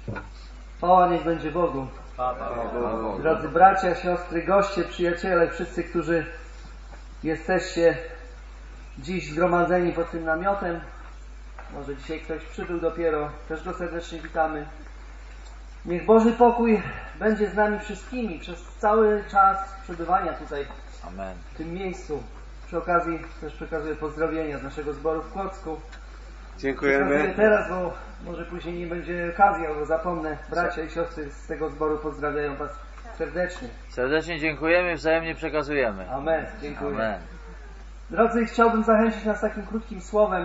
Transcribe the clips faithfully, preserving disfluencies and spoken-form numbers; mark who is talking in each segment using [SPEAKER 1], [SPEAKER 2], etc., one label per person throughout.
[SPEAKER 1] Chwała niech będzie Bogu. Drodzy bracia, siostry, goście, przyjaciele, wszyscy, którzy jesteście dziś zgromadzeni pod tym namiotem. Może dzisiaj ktoś przybył dopiero, też go serdecznie witamy. Niech Boży pokój będzie z nami wszystkimi przez cały czas przebywania tutaj,
[SPEAKER 2] Amen.
[SPEAKER 1] w tym miejscu. Przy okazji też przekazuję pozdrowienia z naszego zboru w Kłodzku.
[SPEAKER 3] Dziękujemy.
[SPEAKER 1] Przekazuję teraz, bo może później nie będzie okazji, albo zapomnę. Bracia i siostry z tego zboru pozdrawiają Was serdecznie.
[SPEAKER 2] Serdecznie dziękujemy i wzajemnie przekazujemy.
[SPEAKER 1] Amen. Dziękuję.
[SPEAKER 2] Amen.
[SPEAKER 1] Drodzy, chciałbym zachęcić nas takim krótkim słowem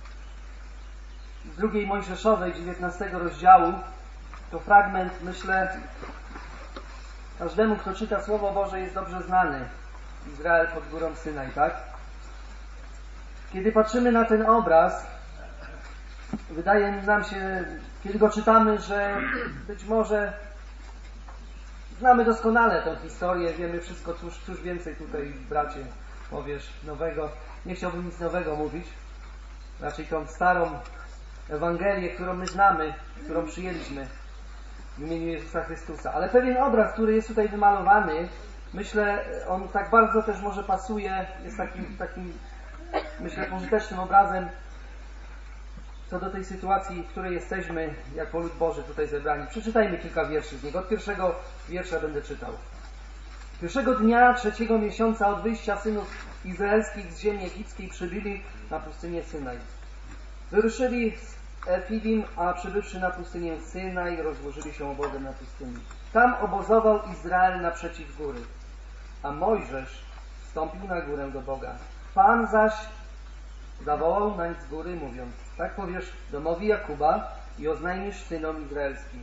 [SPEAKER 1] z drugiej Mojżeszowej, dziewiętnastego rozdziału. To fragment, myślę, każdemu, kto czyta Słowo Boże, jest dobrze znany. Izrael pod górą Synaj, tak? Kiedy patrzymy na ten obraz, wydaje nam się, kiedy go czytamy, że być może znamy doskonale tę historię, wiemy wszystko, cóż, cóż więcej tutaj, bracie, powiesz nowego. Nie chciałbym nic nowego mówić. Raczej tą starą Ewangelię, którą my znamy, którą przyjęliśmy w imieniu Jezusa Chrystusa. Ale pewien obraz, który jest tutaj wymalowany, myślę, on tak bardzo też może pasuje, jest takim, takim myślę, pożytecznym obrazem co do tej sytuacji, w której jesteśmy jako lud Boży tutaj zebrani. Przeczytajmy kilka wierszy z niego. Od pierwszego wiersza będę czytał. Pierwszego dnia trzeciego miesiąca od wyjścia synów izraelskich z ziemi egipskiej przybyli na pustynię Synaj. Wyruszyli z Efidim, a przybywszy na pustynię Synaj, rozłożyli się obozem na pustyni. Tam obozował Izrael naprzeciw góry, a Mojżesz wstąpił na górę do Boga. Pan zaś zawołał nań z góry, mówiąc: tak powiesz domowi Jakuba i oznajmisz synom izraelskim.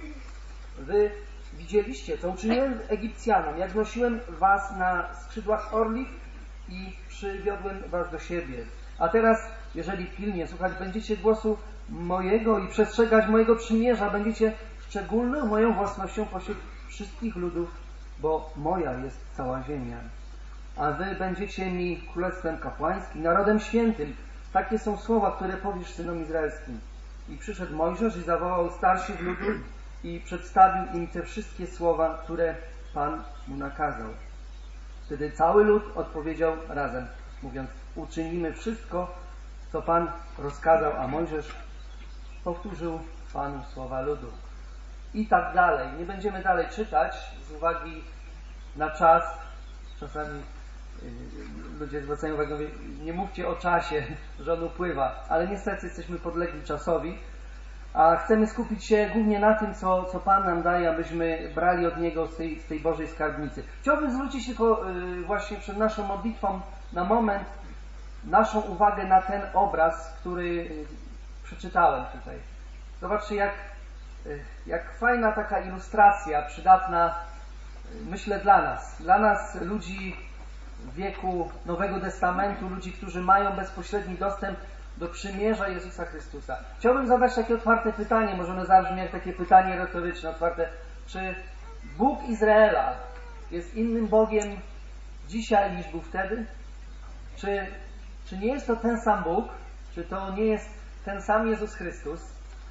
[SPEAKER 1] Wy widzieliście, co uczyniłem Egipcjanom, jak nosiłem was na skrzydłach orlich i przywiodłem was do siebie. A teraz, jeżeli pilnie słuchać będziecie głosu mojego i przestrzegać mojego przymierza, będziecie szczególną moją własnością pośród wszystkich ludów, bo moja jest cała ziemia. A wy będziecie mi królestwem kapłańskim, narodem świętym. Takie są słowa, które powiesz synom izraelskim. I przyszedł Mojżesz i zawołał starszych ludu i przedstawił im te wszystkie słowa, które Pan mu nakazał. Wtedy cały lud odpowiedział razem, mówiąc: uczynimy wszystko, co Pan rozkazał, a Mojżesz powtórzył Panu słowa ludu. I tak dalej. Nie będziemy dalej czytać z uwagi na czas. Czasami ludzie zwracają uwagę, mówię, nie mówcie o czasie, że on upływa, ale niestety jesteśmy podlegli czasowi, a chcemy skupić się głównie na tym, co, co Pan nam daje, abyśmy brali od Niego z tej, z tej Bożej skarbnicy. Chciałbym zwrócić tylko yy, właśnie przed naszą modlitwą na moment naszą uwagę na ten obraz, który yy, przeczytałem tutaj. Zobaczcie, jak, yy, jak fajna taka ilustracja, przydatna, yy, myślę, dla nas. Dla nas, ludzi w wieku Nowego Testamentu, ludzi, którzy mają bezpośredni dostęp do przymierza Jezusa Chrystusa. Chciałbym zadać takie otwarte pytanie, może ono zabrzmi jak takie pytanie retoryczne, otwarte. Czy Bóg Izraela jest innym Bogiem dzisiaj niż był wtedy? Czy, czy nie jest to ten sam Bóg? Czy to nie jest ten sam Jezus Chrystus?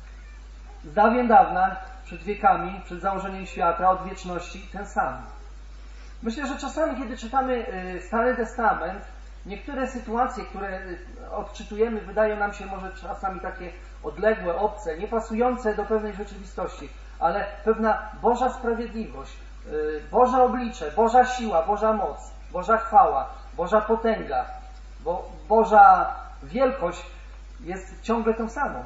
[SPEAKER 1] Z dawien dawna, przed wiekami, przed założeniem świata, od wieczności, ten sam. Myślę, że czasami, kiedy czytamy Stary Testament, niektóre sytuacje, które odczytujemy, wydają nam się może czasami takie odległe, obce, niepasujące do pewnej rzeczywistości, ale pewna Boża sprawiedliwość, Boże oblicze, Boża siła, Boża moc, Boża chwała, Boża potęga, bo Boża wielkość jest ciągle tą samą.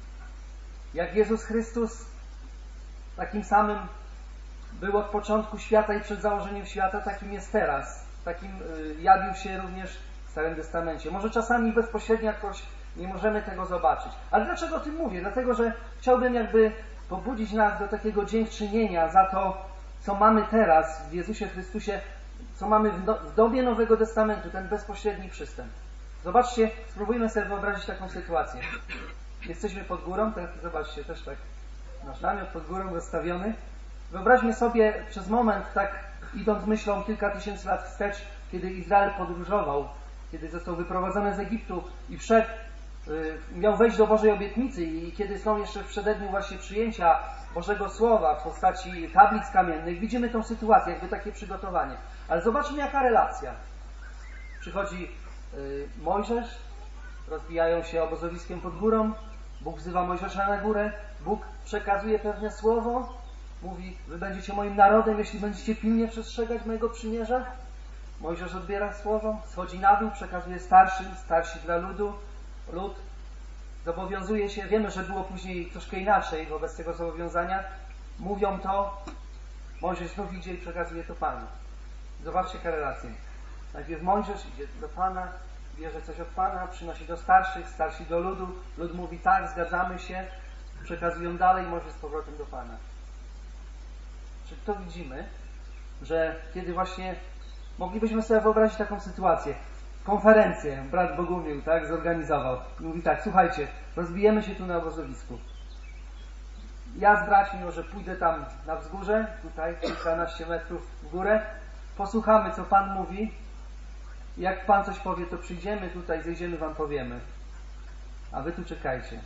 [SPEAKER 1] Jak Jezus Chrystus takim samym był od początku świata i przed założeniem świata, takim jest teraz. Takim jawił się również w Starym Testamencie. Może czasami bezpośrednio jakoś nie możemy tego zobaczyć. Ale dlaczego o tym mówię? Dlatego, że chciałbym jakby pobudzić nas do takiego dziękczynienia za to, co mamy teraz w Jezusie Chrystusie, co mamy w, no, w dobie Nowego Testamentu, ten bezpośredni przystęp. Zobaczcie, spróbujmy sobie wyobrazić taką sytuację. Jesteśmy pod górą, teraz zobaczcie, też tak nasz namiot pod górą rozstawiony. Wyobraźmy sobie przez moment, tak idąc myślą kilka tysięcy lat wstecz, kiedy Izrael podróżował, kiedy został wyprowadzony z Egiptu i wszedł miał wejść do Bożej obietnicy i kiedy są jeszcze w przededniu właśnie przyjęcia Bożego Słowa w postaci tablic kamiennych, widzimy tą sytuację, jakby takie przygotowanie. Ale zobaczmy, jaka relacja. Przychodzi Mojżesz, rozbijają się obozowiskiem pod górą, Bóg wzywa Mojżesza na górę, Bóg przekazuje pewne słowo, mówi, wy będziecie moim narodem, jeśli będziecie pilnie przestrzegać mojego przymierza. Mojżesz odbiera słowo, schodzi na dół, przekazuje starszym, starsi dla ludu. Lud zobowiązuje się, wiemy, że było później troszkę inaczej wobec tego zobowiązania. Mówią to, Mojżesz znów idzie i przekazuje to Panu. Zobaczcie korelację. Najpierw Mojżesz idzie do Pana, bierze coś od Pana, przynosi do starszych, starsi do ludu. Lud mówi tak, zgadzamy się, przekazują dalej, Mojżesz z powrotem do Pana. Czy to widzimy, że kiedy właśnie moglibyśmy sobie wyobrazić taką sytuację, konferencję, brat Bogumił, tak, zorganizował. Mówi tak, słuchajcie, rozbijemy się tu na obozowisku. Ja z braćmi może pójdę tam na wzgórze, tutaj kilkanaście metrów w górę, posłuchamy, co Pan mówi. Jak Pan coś powie, to przyjdziemy tutaj, zejdziemy, Wam powiemy. A Wy tu czekajcie.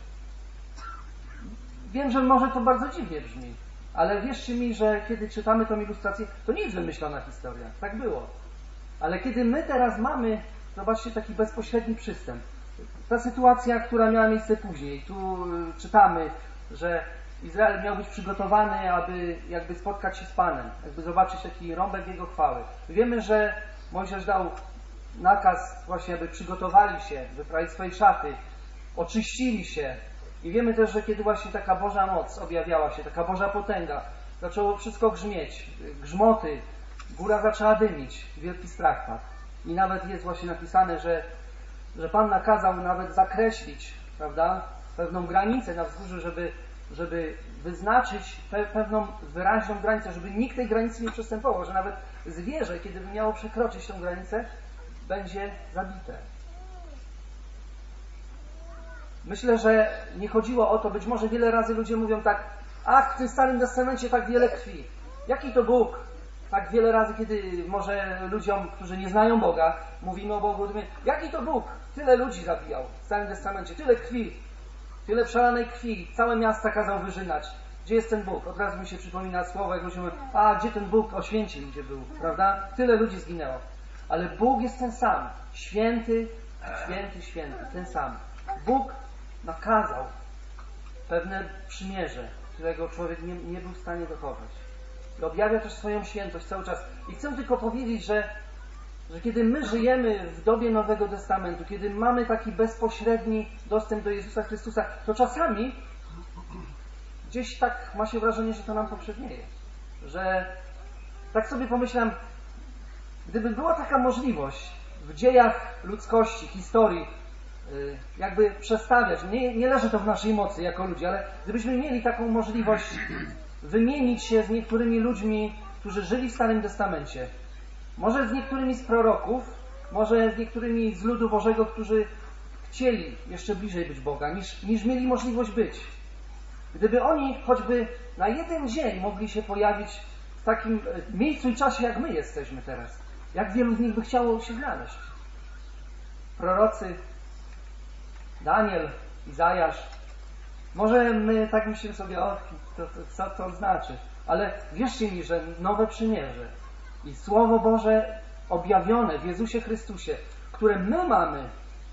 [SPEAKER 1] Wiem, że może to bardzo dziwnie brzmi, ale wierzcie mi, że kiedy czytamy tą ilustrację, to nie jest wymyślona historia. Tak było. Ale kiedy my teraz mamy, zobaczcie, taki bezpośredni przystęp. Ta sytuacja, która miała miejsce później. Tu czytamy, że Izrael miał być przygotowany, aby jakby spotkać się z Panem, jakby zobaczyć taki rąbek Jego chwały. Wiemy, że Mojżesz dał nakaz właśnie, aby przygotowali się, wyprali swoje szaty, oczyścili się. I wiemy też, że kiedy właśnie taka Boża moc objawiała się, taka Boża potęga, zaczęło wszystko grzmieć, grzmoty, góra zaczęła dymić, wielki strach padł. I nawet jest właśnie napisane, że, że Pan nakazał nawet zakreślić, prawda, pewną granicę na wzgórzu, żeby, żeby wyznaczyć pe, pewną wyraźną granicę, żeby nikt tej granicy nie przestępował, że nawet zwierzę, kiedy by miało przekroczyć tę granicę, będzie zabite. Myślę, że nie chodziło o to, być może wiele razy ludzie mówią tak, ach, w tym Starym Testamencie tak wiele krwi. Jaki to Bóg? Tak wiele razy, kiedy może ludziom, którzy nie znają Boga, mówimy o Bogu, mówimy, jaki to Bóg? Tyle ludzi zabijał w Starym Testamencie, tyle krwi, tyle przelanej krwi, całe miasta kazał wyżynać. Gdzie jest ten Bóg? Od razu mi się przypomina słowo, jak ludzie mówią, a gdzie ten Bóg? O Święcim gdzie był, prawda? Tyle ludzi zginęło. Ale Bóg jest ten sam. Święty, święty, święty, ten sam. Bóg nakazał pewne przymierze, którego człowiek nie, nie był w stanie dochować. I objawia też swoją świętość cały czas. I chcę tylko powiedzieć, że, że kiedy my żyjemy w dobie Nowego Testamentu, kiedy mamy taki bezpośredni dostęp do Jezusa Chrystusa, to czasami gdzieś tak ma się wrażenie, że to nam poprzednieje. Że tak sobie pomyślałem, gdyby była taka możliwość w dziejach ludzkości, historii, jakby przestawiać, nie, nie leży to w naszej mocy jako ludzie, ale gdybyśmy mieli taką możliwość wymienić się z niektórymi ludźmi, którzy żyli w Starym Testamencie, może z niektórymi z proroków, może z niektórymi z ludu Bożego, którzy chcieli jeszcze bliżej być Boga, niż, niż mieli możliwość być. Gdyby oni choćby na jeden dzień mogli się pojawić w takim miejscu i czasie, jak my jesteśmy teraz, jak wielu z nich by chciało się znaleźć. Prorocy, Daniel, Izajasz. Może my tak myślimy sobie, o, to, to, co to znaczy? Ale wierzcie mi, że nowe przymierze i Słowo Boże objawione w Jezusie Chrystusie, które my mamy,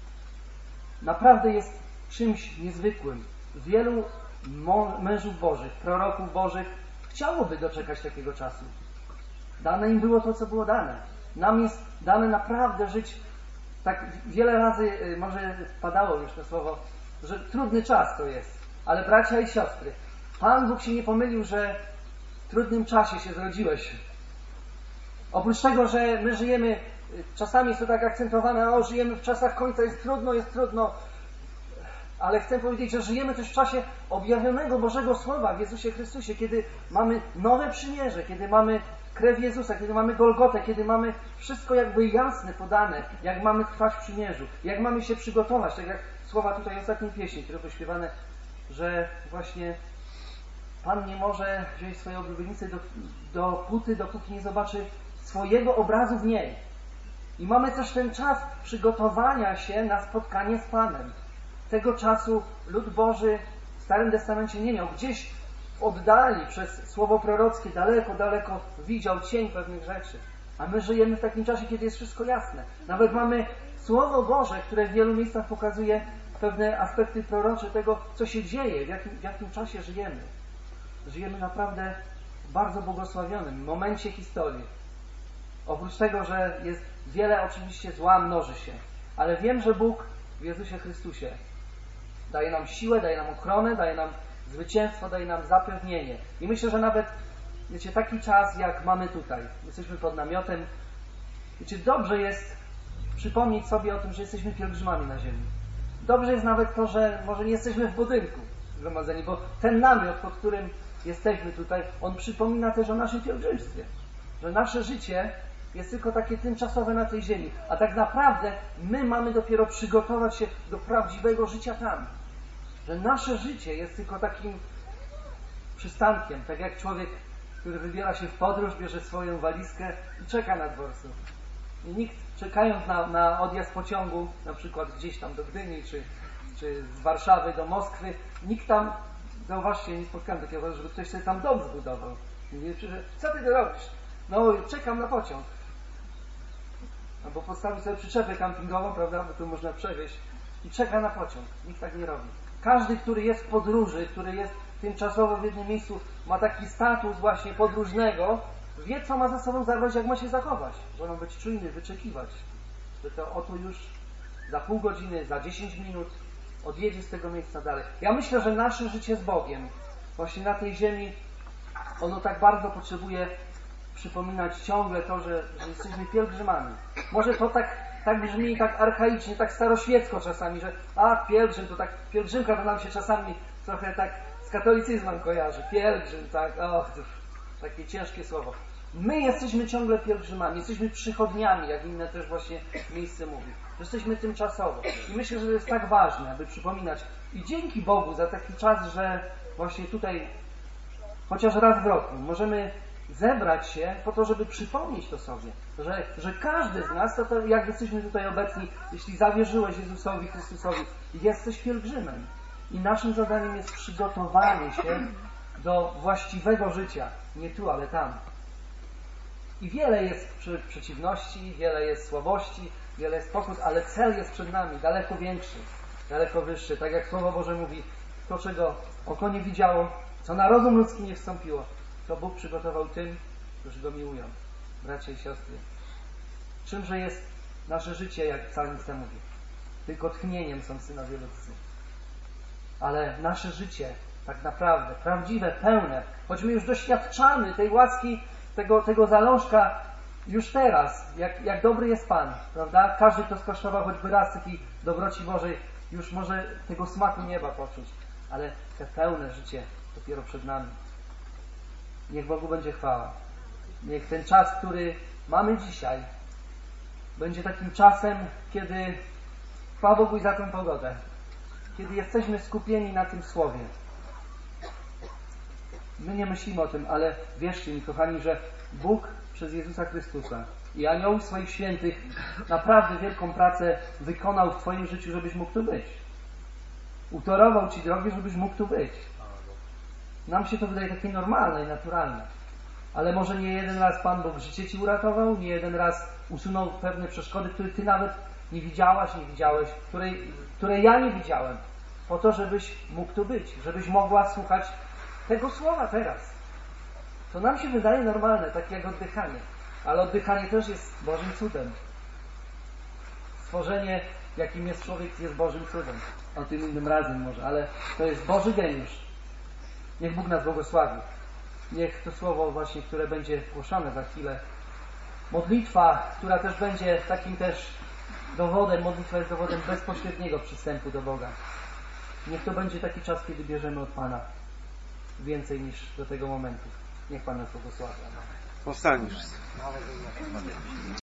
[SPEAKER 1] naprawdę jest czymś niezwykłym. Wielu mężów Bożych, proroków Bożych chciałoby doczekać takiego czasu. Dane im było to, co było dane. Nam jest dane naprawdę żyć. Tak wiele razy może padało już to słowo, że trudny czas to jest. Ale bracia i siostry, Pan Bóg się nie pomylił, że w trudnym czasie się zrodziłeś. Oprócz tego, że my żyjemy, czasami jest to tak akcentowane, o, żyjemy w czasach końca, jest trudno, jest trudno. Ale chcę powiedzieć, że żyjemy też w czasie objawionego Bożego Słowa w Jezusie Chrystusie, kiedy mamy nowe przymierze, kiedy mamy krew Jezusa, kiedy mamy Golgotę, kiedy mamy wszystko jakby jasne podane, jak mamy trwać w przymierzu, jak mamy się przygotować, tak jak słowa tutaj ostatniej pieśni, które były śpiewane, że właśnie Pan nie może wziąć swojej oblubieńcy do, do puty, dopóki nie zobaczy swojego obrazu w niej. I mamy też ten czas przygotowania się na spotkanie z Panem. Tego czasu lud Boży w Starym Testamencie nie miał. Gdzieś w oddali przez słowo prorockie daleko, daleko widział cień pewnych rzeczy. A my żyjemy w takim czasie, kiedy jest wszystko jasne. Nawet mamy Słowo Boże, które w wielu miejscach pokazuje pewne aspekty prorocze tego, co się dzieje, w jakim, w jakim czasie żyjemy. Żyjemy naprawdę w bardzo błogosławionym momencie historii. Oprócz tego, że jest wiele oczywiście zła, mnoży się. Ale wiem, że Bóg w Jezusie Chrystusie daje nam siłę, daje nam ochronę, daje nam zwycięstwo, daje nam zapewnienie. I myślę, że nawet, wiecie, taki czas, jak mamy tutaj, jesteśmy pod namiotem, wiecie, dobrze jest przypomnieć sobie o tym, że jesteśmy pielgrzymami na ziemi. Dobrze jest nawet to, że może nie jesteśmy w budynku zgromadzeni, bo ten namiot, pod którym jesteśmy tutaj, on przypomina też o naszym pielgrzymstwie. Że nasze życie jest tylko takie tymczasowe na tej ziemi, a tak naprawdę my mamy dopiero przygotować się do prawdziwego życia tam. Że nasze życie jest tylko takim przystankiem, tak jak człowiek, który wybiera się w podróż, bierze swoją walizkę i czeka na dworcu. I nikt, czekając na, na odjazd pociągu, na przykład gdzieś tam do Gdyni, czy, czy z Warszawy do Moskwy, nikt tam, zauważcie, nie spotkałem takiego, żeby ktoś sobie tam dom zbudował. I nie przyszedł, co ty to robisz? No, czekam na pociąg. Albo postawił sobie przyczepę kampingową, prawda, bo tu można przewieźć i czeka na pociąg. Nikt tak nie robi. Każdy, który jest w podróży, który jest tymczasowo w jednym miejscu, ma taki status właśnie podróżnego, wie, co ma za sobą zabrać, jak ma się zachować. Że ma być czujny, wyczekiwać. Że to oto już za pół godziny, za dziesięć minut odjedzie z tego miejsca dalej. Ja myślę, że nasze życie z Bogiem właśnie na tej ziemi, ono tak bardzo potrzebuje przypominać ciągle to, że, że jesteśmy pielgrzymami. Może to tak, tak brzmi, tak archaicznie, tak staroświecko czasami, że a, pielgrzym, to tak, pielgrzymka to nam się czasami trochę tak z katolicyzmem kojarzy. Pielgrzym, tak, och, to takie ciężkie słowo. My jesteśmy ciągle pielgrzymami, jesteśmy przychodniami, jak inne też właśnie miejsce mówi. Jesteśmy tymczasowo. I myślę, że to jest tak ważne, aby przypominać. I dzięki Bogu za taki czas, że właśnie tutaj chociaż raz w roku możemy zebrać się po to, żeby przypomnieć to sobie, że, że każdy z nas, to, to jak jesteśmy tutaj obecni, jeśli zawierzyłeś Jezusowi Chrystusowi, jesteś pielgrzymem. I naszym zadaniem jest przygotowanie się do właściwego życia. Nie tu, ale tam. I wiele jest przeciwności, wiele jest słabości, wiele jest pokus, ale cel jest przed nami, daleko większy, daleko wyższy. Tak jak Słowo Boże mówi, to czego oko nie widziało, co na rozum ludzki nie wstąpiło, to Bóg przygotował tym, którzy Go miłują. Bracia i siostry. Czymże jest nasze życie, jak psalmista mówi? Tylko tchnieniem są synowie ludzcy. Ale nasze życie, tak naprawdę, prawdziwe, pełne, choć my już doświadczamy tej łaski, tego, tego zalążka już teraz, jak, jak dobry jest Pan, prawda? Każdy, kto skosztował choćby raz takiej dobroci Bożej, już może tego smaku nieba poczuć. Ale te pełne życie dopiero przed nami. Niech Bogu będzie chwała. Niech ten czas, który mamy dzisiaj, będzie takim czasem, kiedy chwała Bogu i za tę pogodę, kiedy jesteśmy skupieni na tym Słowie. My nie myślimy o tym, ale wierzcie mi, kochani, że Bóg przez Jezusa Chrystusa i aniołów swoich świętych naprawdę wielką pracę wykonał w Twoim życiu, żebyś mógł tu być. Utorował Ci drogę, żebyś mógł tu być. Nam się to wydaje takie normalne i naturalne. Ale może nie jeden raz Pan Bóg życie Ci uratował, nie jeden raz usunął pewne przeszkody, których Ty nawet nie widziałaś, nie widziałeś, której, które ja nie widziałem. Po to, żebyś mógł tu być, żebyś mogła słuchać tego słowa teraz. To nam się wydaje normalne, takie jak oddychanie. Ale oddychanie też jest Bożym cudem. Stworzenie, jakim jest człowiek, jest Bożym cudem. O tym innym razem może, ale to jest Boży geniusz. Niech Bóg nas błogosławi. Niech to słowo właśnie, które będzie głoszone za chwilę, modlitwa, która też będzie takim też dowodem, modlitwa jest dowodem bezpośredniego przystępu do Boga. Niech to będzie taki czas, kiedy bierzemy od Pana więcej niż do tego momentu. Niech Pan nas błogosławi.
[SPEAKER 3] Powstaniesz.